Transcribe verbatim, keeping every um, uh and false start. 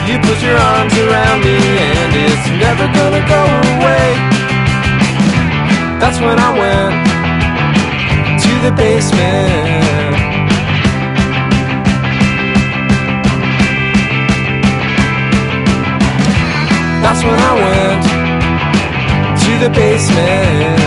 You put your arms around me and it's never gonna go away. That's when I went to the basement. That's when I went to the basement.